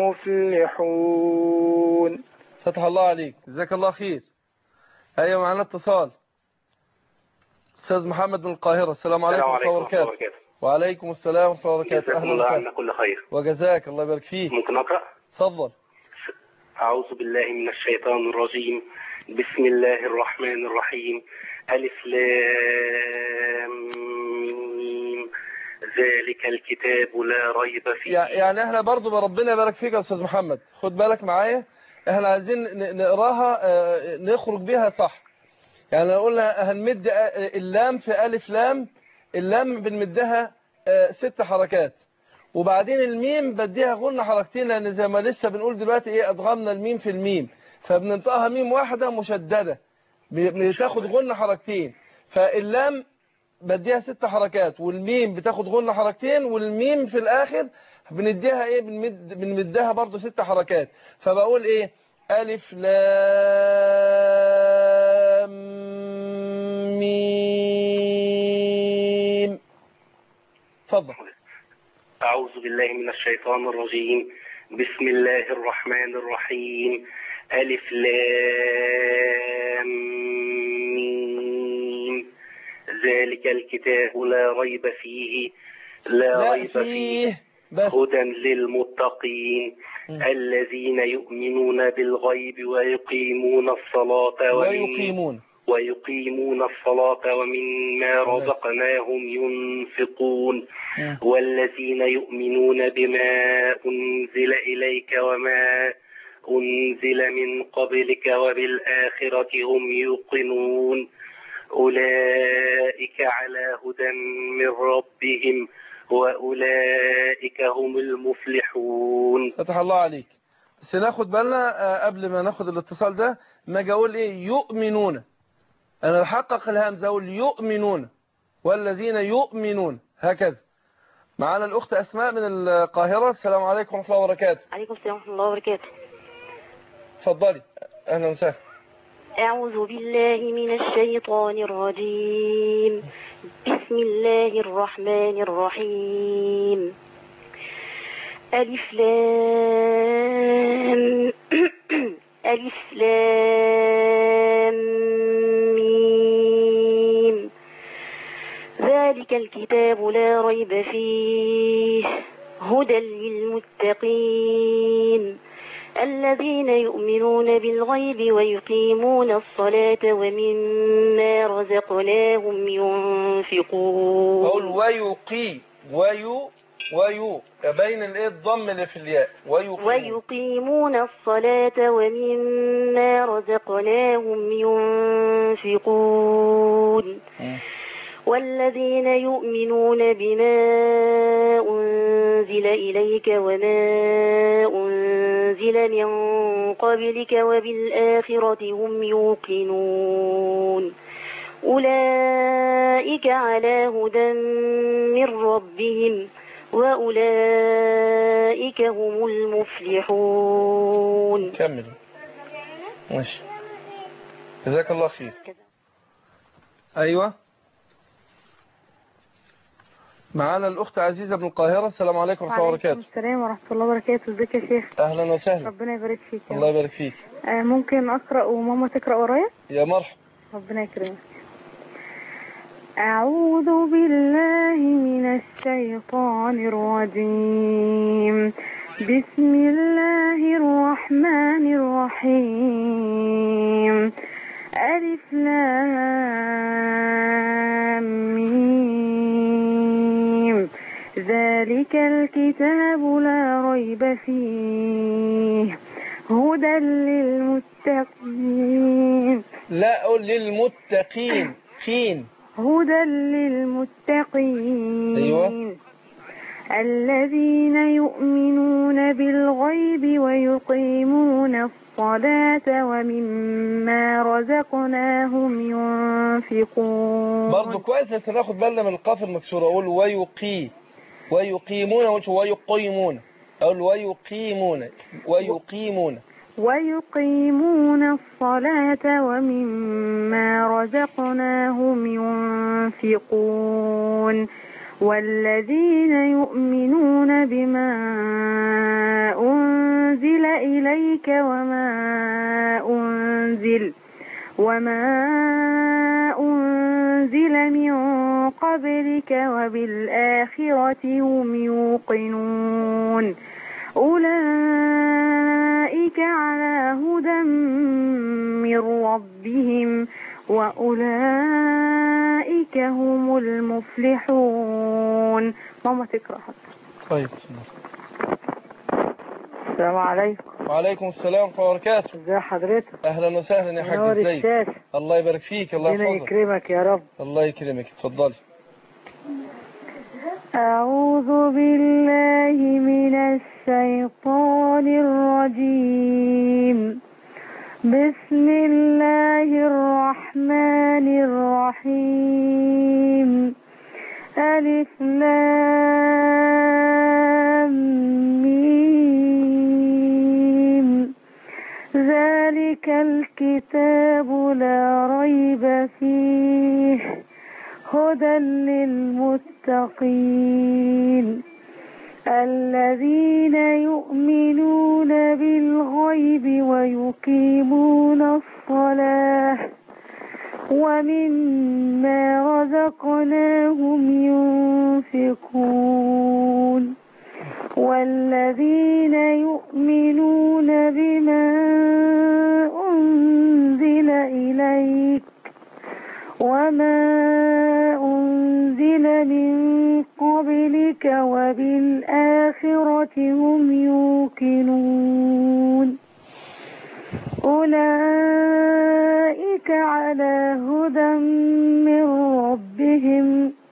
المفلحون. فتح الله عليك. جزاك الله خير. أيوة معنا اتصال. أستاذ محمد من القاهرة. السلام عليكم ورحمة الله وبركاته. وعليكم السلام ورحمة الله وبركاته. جزاكم الله عنا كل خير. وجزاك الله يبارك فيك. ممكن أقرأ؟ تفضل. أعوذ بالله من الشيطان الرجيم. بسم الله الرحمن الرحيم. ألف لام ميم. ذلك الكتاب لا ريب فيه. يعني احنا برضو ربنا يبارك فيك يا أستاذ محمد. خد بالك معايا. احنا عايزين نقراها نخرج بيها صح. يعني قلنا هنمد اللام في ألف لام. اللام بنمدها 6 حركات وبعدين الميم بديها غنة حركتين لأن زي ما لسه بنقول دلوقتي ايه أدغمنا الميم في الميم فبننطقها ميم واحدة مشددة بتاخد غنة حركتين. فاللام بديها 6 حركات والميم بتاخد غنة حركتين والميم في الآخر بنديها ايه بنمدها برضو 6 حركات. فبقول ايه ألف لام اتفضل. أعوذ بالله من الشيطان الرجيم. بسم الله الرحمن الرحيم. ألف لام ميم. ذلك الكتاب لا ريب فيه هدى للمتقين الذين يؤمنون بالغيب ويقيمون الصلاة ومما رزقناهم ينفقون والذين يؤمنون بما أنزل إليك وما أنزل من قبلك وبالآخرة هم يوقنون أولئك على هدى من ربهم وأولئك هم المفلحون. فتح الله عليك. بس ناخد بالنا قبل ما ناخد الاتصال ده ما اجي اقول ايه يؤمنون، انا بحقق الهمزه اقول يؤمنون والذين يؤمنون هكذا. معانا الاخت اسماء من القاهره. السلام عليكم ورحمه الله وبركاته. عليكم السلام ورحمه الله وبركاته. اتفضلي. اهلا وسهلا. أعوذ بالله من الشيطان الرجيم. بسم الله الرحمن الرحيم. ألف لام ألف لام ميم. ذلك الكتاب لا ريب فيه هدى للمتقين الذين يؤمنون بالغيب ويقيمون الصلاة ومما رزقناهم ينفقون. أقول ويو بين الضم اللي في الياء. ويقيمون الصلاة ومما رزقناهم ينفقون والذين يؤمنون بما أنزل إليك وما أنزل من قبلك وبالآخرة هم يوقنون أولئك على هدى من ربهم وأولئك هم المفلحون. كمل. ماشي. جزاك الله خير. أيوة. معانا الأخت عزيزة من القاهرة. السلام عليكم ورحمة الله وبركاته. السلام ورحمة الله وبركاته. ازيك يا شيخ؟ أهلا وسهلا. ربنا يبارك فيك. الله يبارك فيك. ممكن أقرأ وماما تقرأ ورايا؟ يا مرحبا. ربنا يكرمك. أعوذ بالله من الشيطان الرجيم. بسم الله الرحمن الرحيم. ألف لام ميم. ذلك الكتاب لا ريب فيه هدى للمتقين. لا أقول للمتقين. خين. هدى للمتقين. أيوة. الذين يؤمنون بالغيب ويقيمون الصلاة ومما رزقناهم ينفقون. برضو كويس بس ناخد بالنا من القاف المكسورة. أقول ويقيمون ويقيمون. أقول ويقيمون الصلاة ومما رزقناهم ينفقون والذين يؤمنون بما أنزل إليك وما أنزل من قبلك وبالآخرة هم يوقنون أولئك على هدى من ربهم وأولئك هم المفلحون. ماما تقرأ حتى. طيب. السلام عليكم. وعليكم السلام ورحمة الله وبركاته. ازي حضرتك؟ اهلا وسهلا يا حاج. ازيك؟ الله يبارك فيك. الله يحفظك. ربنا يكرمك يا رب. الله يكرمك. اتفضلي. أعوذ بالله من الشيطان الرجيم. بسم الله الرحمن الرحيم. ألف لام ميم. ذلك الكتاب لا ريب فيه هدى للمتقين الذين يؤمنون بالغيب ويقيمون الصلاة ومما رزقناهم ينفقون والذين يؤمنون بما أنزل إليك وما أنزل من قبلك وبالآخرة هم يوقنون أولئك على هدى من ربهم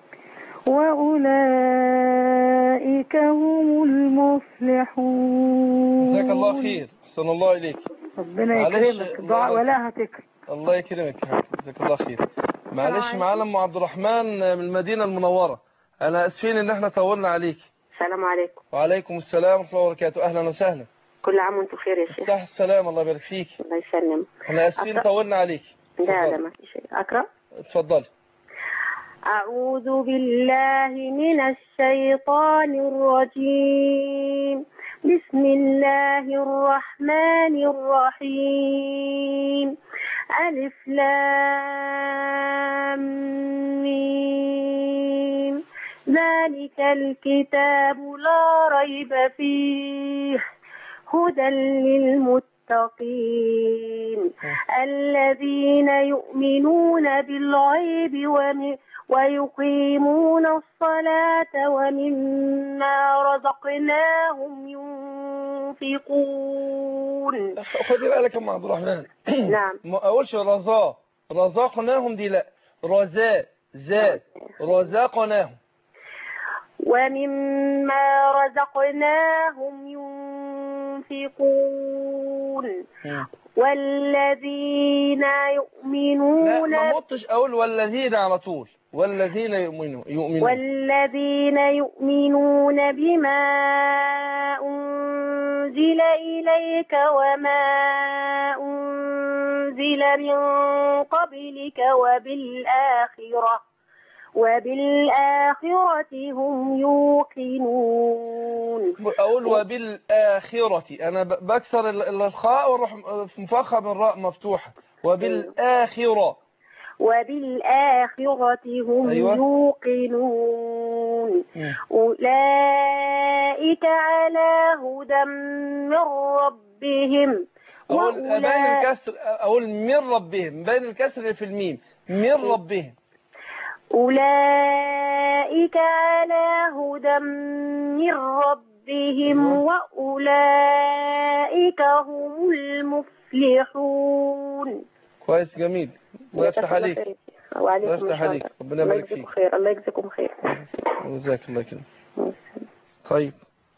وأولئك هم المفلحون. جزاك الله خير، أحسن الله إليك. ربنا يكرمك، دعاء ولا هتكرم. الله يكرمك، جزاك الله خير. معلش معانا ام عبد الرحمن من المدينة المنورة، أنا أسفين إن احنا طولنا عليك. السلام عليكم. وعليكم السلام ورحمة الله وبركاته، أهلا وسهلا. كل عام وانتم بخير يا شيخ. صح السلام، الله يبارك فيك. الله يسلم. احنا اسفين طولنا عليك. لا ما في شيء. اقرا. اتفضلي. اعوذ بالله من الشيطان الرجيم. بسم الله الرحمن الرحيم. ألف لام ميم ذلك الكتاب لا ريب فيه هدى للمتقين الذين يؤمنون بالغيب ويقيمون الصلاة ومما رزقناهم ينفقون. خدي بالك يا عبد الرحمن. نعم. ما اقولش رزقناهم دي، لا، رزقناهم ومما رزقناهم ينفقون والذين يؤمنون. لا ما مطش اقول والذين على طول، والذين يؤمنون بما أنزل إليك وما أنزل من قبلك وبالآخرة هم يوقنون. أقول وبالآخرة، أنا بكسر الخاء واروح مفخم الراء مفتوحة. وبالآخرة هم يوقنون. أولئك على هدى من ربهم. أقول بين الكسر، أقول من ربهم، بين الكسر في الميم، من ربهم. أولئك على هدى من ربهم وأولئك هم المفلحون. كويس، جميل، الله يفتح عليك. الله يفتح عليك، ربنا يبارك فيك. الله يجزيكم خير. جزاك الله خير. طيب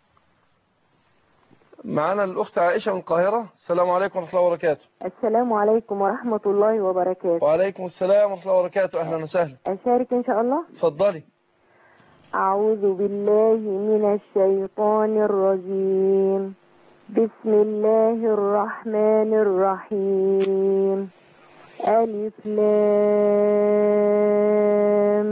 معانا الأخت عائشة من القاهرة. السلام عليكم ورحمة الله وبركاته. السلام عليكم ورحمة الله وبركاته. وعليكم السلام ورحمة الله وبركاته، أهلا وسهلا. أشارك إن شاء الله. اتفضلي. أعوذ بالله من الشيطان الرجيم. بسم الله الرحمن الرحيم. ألف لام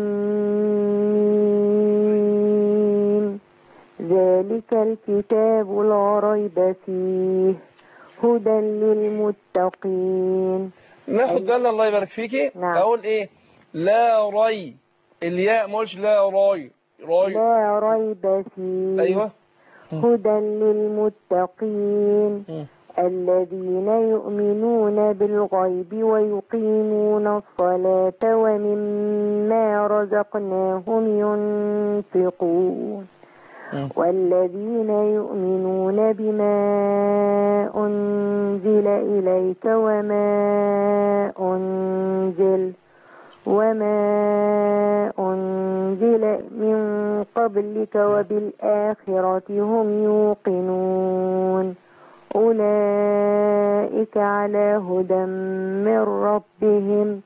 ميم ذلك الكتاب لا ريب فيه هدى للمتقين. ناخد بالنا، الله يبارك فيكي. نعم. أقول إيه؟ لا ري، الياء مش لا راي. لا ريب فيه. أيوة. هدى للمتقين الذين يؤمنون بالغيب ويقيمون الصلاة ومما رزقناهم ينفقون والذين يؤمنون بما أنزل إليك وما أنزل من قبلك وبالآخرة هم يوقنون. أولئك على هدى من ربهم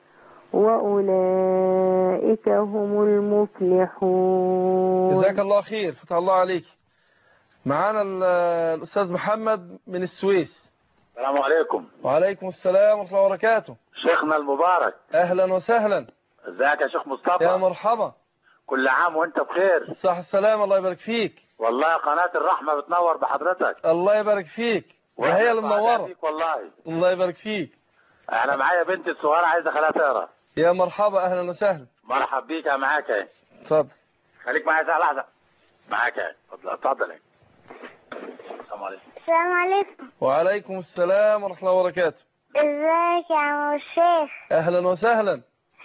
وأولئك هم المفلحون. جزاك الله خير، فتح الله عليك. معانا الأستاذ محمد من السويس. السلام عليكم. وعليكم السلام ورحمة الله وبركاته. شيخنا المبارك، أهلا وسهلا. ازيك يا شيخ مصطفى؟ يا مرحبا. كل عام وانت بخير. صح السلام، الله يبارك فيك. والله قناة الرحمة بتنور بحضرتك. الله يبارك فيك، وهي اللي منوره. والله الله يبارك فيك. انا معايا بنتي الصغيرة عايزة اخليها تقرا. يا مرحبا، اهلا وسهلا. مرحب بيك، معاك اهي. اتفضل. خليك معايا ساعة لحظة. معاك اهي، اتفضل اهي. السلام عليكم. السلام عليكم. وعليكم السلام ورحمة الله وبركاته. ازيك يا عم الشيخ؟ اهلا وسهلا.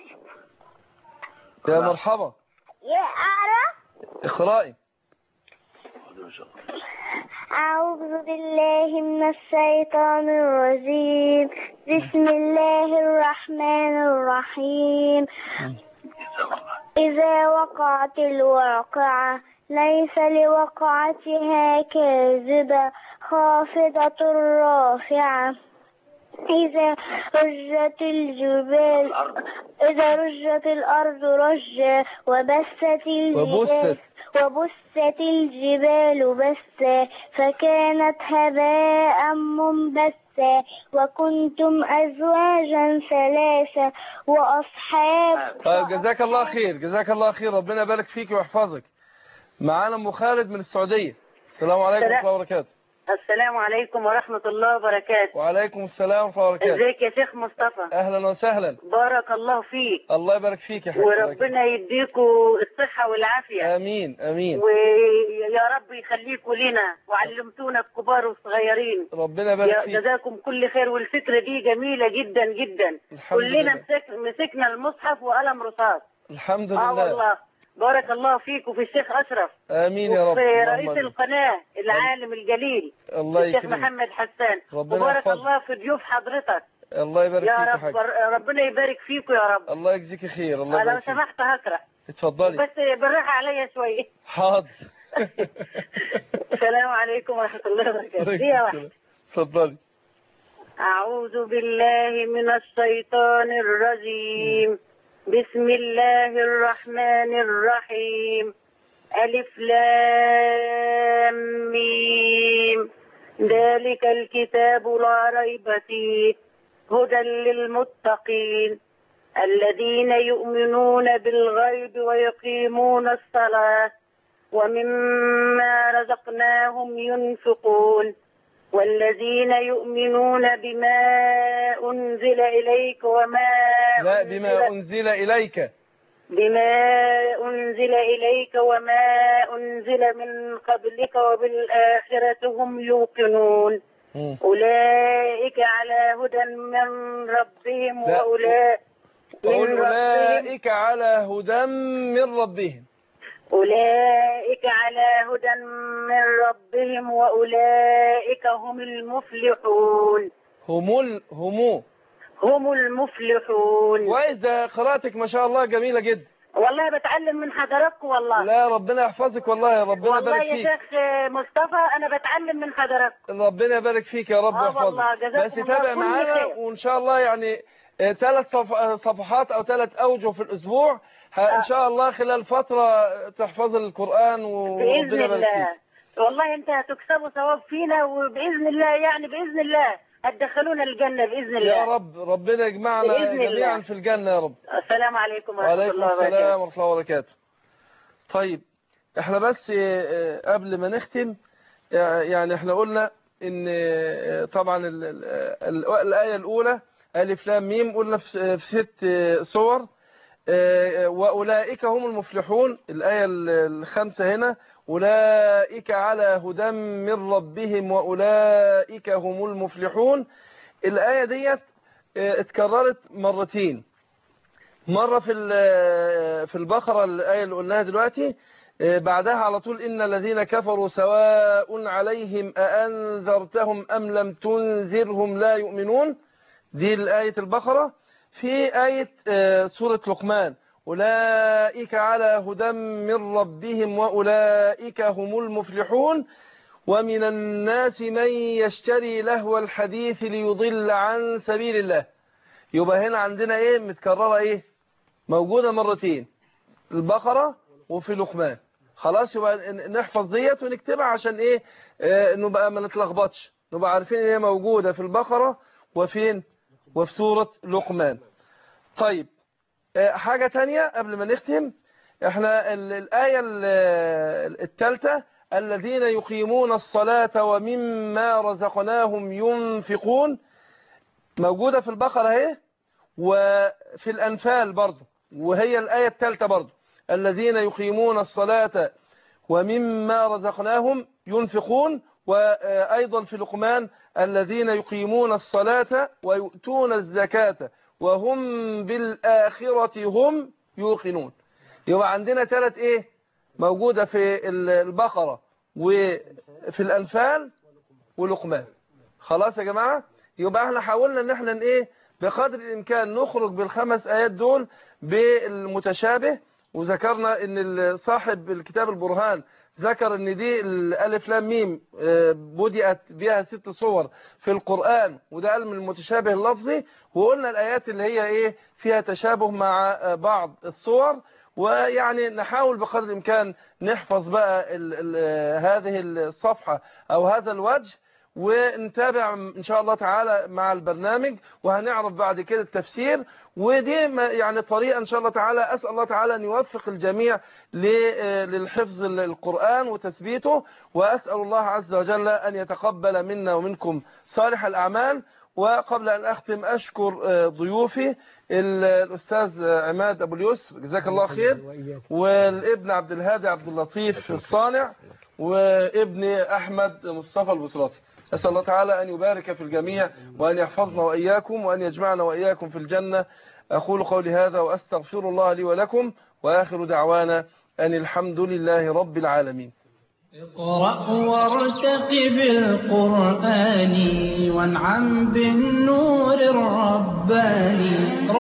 يا مرحبا. يا اقرا؟ اقرأي. أعوذ بالله من الشيطان الرجيم. بسم الله الرحمن الرحيم. إذا وقعت الواقعة ليس لوقعتها كاذبة خافضة رافعة. إذا رجت الأرض رجا وبست الجبال بسا فكانت هباء منبثا وكنتم أزواجا ثلاثة وأصحاب. جزاك الله خير، جزاك الله خير، ربنا يبارك فيك ويحفظك. معانا أم خالد من السعودية. السلام عليكم ورحمة الله وبركاته. السلام عليكم ورحمة الله وبركاته. وعليكم السلام ورحمة الله وبركاته. ازيك يا شيخ مصطفى؟ أهلا وسهلا. بارك الله فيك. الله يبارك فيك يا حبيبي. وربنا يديكوا الصحة والعافية. آمين آمين. ويا رب يخليكوا لنا وعلمتونا الكبار والصغيرين. ربنا يبارك فيك. جزاكم كل خير. والفكرة دي جميلة جدا جدا. كلنا مسكنا المصحف وقلم رصاص. الحمد لله. والله بارك الله فيك وفي الشيخ أشرف. آمين يا رب. وفي رئيس القناة العالم الجليل الله يكرمك الشيخ محمد حسان. وبارك يحفظ. الله في ضيوف حضرتك. الله يبارك فيك يا رب. ربنا يبارك فيكم يا رب. الله يجزيك خير. الله يبارك لو سمحت هقرأ. اتفضلي. بس بالراحة عليا شوية. حاضر. السلام عليكم ورحمة الله وبركاته. دقيقة واحدة. اتفضلي. أعوذ بالله من الشيطان الرجيم. بسم الله الرحمن الرحيم. ألف لام ميم. ذلك الكتاب لا ريب فيه هدى للمتقين الذين يؤمنون بالغيب ويقيمون الصلاة ومما رزقناهم ينفقون والذين يؤمنون بما أنزل إليك وما لا بما أنزل إليك وما أنزل من قبلك وبالآخرة هم يوقنون. أولئك على هدى من ربهم أولئك على هدى من ربهم. أولئك على هدى من ربهم وأولئك هم المفلحون. هم المفلحون. وإذا قراءتك ما شاء الله جميلة جدا. والله بتعلم من حضراتكم والله. لا ربنا يحفظك والله، ربنا يبارك فيك. والله يا شيخ مصطفى أنا بتعلم من حضراتكم. ربنا يبارك فيك يا رب ويحفظك. بس تابع معانا وإن شاء الله يعني 3 صفحات أو 3 أوجه في الأسبوع إن شاء الله خلال فترة تحفظ القرآن وربنا يبارك فيك. والله أنت هتكسبوا ثواب فينا وبإذن الله يعني بإذن الله هتدخلونا الجنة بإذن الله. يا رب ربنا يجمعنا جميعا في الجنة يا رب. السلام عليكم ورحمة الله وبركاته. وعليكم السلام ورحمة الله وبركاته. طيب احنا بس قبل ما نختم يعني احنا قلنا ان طبعا الآية الأولى ألف لام ميم قلنا في 6 صور. وأولئك هم المفلحون. الآية الخامسة هنا أولئك على هدى من ربهم وأولئك هم المفلحون. الآية ديت اتكررت مرتين، مرة في البقرة الآية اللي قلناها دلوقتي، بعدها على طول إن الذين كفروا سواء عليهم أأنذرتهم أم لم تنذرهم لا يؤمنون. دي الآية البقرة. في آية سورة لقمان أولئك على هدى من ربهم وأولئك هم المفلحون ومن الناس من يشتري لهو الحديث ليضل عن سبيل الله. يبقى هنا عندنا ايه متكررة ايه موجودة مرتين، البقرة وفي لقمان. خلاص يبقى نحفظ ديت ونكتبها عشان ايه نبقى ما نتلخبطش، نبقى عارفين ان هي موجودة في البقرة وفين وفي سورة لقمان. طيب حاجة تانية قبل ما نختم، احنا الآية الثالثة الذين يقيمون الصلاة ومما رزقناهم ينفقون موجودة في البقرة اهي، وفي الأنفال برضه، وهي الآية الثالثة برضه الذين يقيمون الصلاة ومما رزقناهم ينفقون، وأيضا في لقمان الذين يقيمون الصلاة ويؤتون الزكاة وهم بالآخرة هم يوقنون. يبقى عندنا 3 ايه موجودة في البقرة وفي الأنفال ولقمان. خلاص يا جماعة، يبقى احنا حاولنا ان احنا ايه بقدر الامكان نخرج ب5 آيات دول بالمتشابه، وذكرنا ان صاحب الكتاب البرهان ذكر ان دي الالف لام ميم بدأت بها 6 صور في القرآن، وده قال من المتشابه اللفظي، وقلنا الايات اللي هي ايه فيها تشابه مع بعض الصور، ويعني نحاول بقدر الامكان نحفظ بقى هذه الصفحة او هذا الوجه، ونتابع ان شاء الله تعالى مع البرنامج، وهنعرف بعد كده التفسير. ودي يعني طريقة ان شاء الله تعالى اسال الله تعالى ان يوفق الجميع للحفظ القرآن وتثبيته، واسال الله عز وجل ان يتقبل منا ومنكم صالح الاعمال. وقبل ان اختم اشكر ضيوفي الاستاذ عماد ابو اليسر جزاك الله خير، والابن عبد الهادي عبد اللطيف الصانع، وابن احمد مصطفى البصراتي. أسأل الله تعالى أن يبارك في الجميع، وأن يحفظنا وإياكم، وأن يجمعنا وإياكم في الجنة. أقول قولي هذا وأستغفر الله لي ولكم، وآخر دعوانا أن الحمد لله رب العالمين. اقرأ وارتقب القرآن وانعم بالنور الرباني.